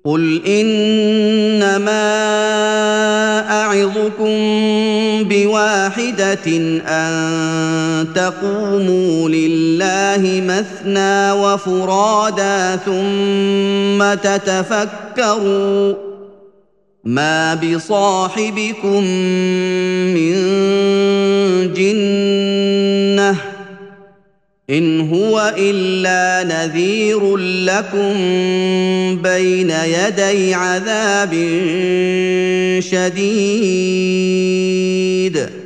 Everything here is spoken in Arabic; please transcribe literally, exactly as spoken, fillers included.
قل إنما أعظكم بواحدة أن تقوموا لله مثنى وفرادى ثم تتفكروا ما بصاحبكم من جنة إن هو إلا نذير لكم بين يدي عذاب شديد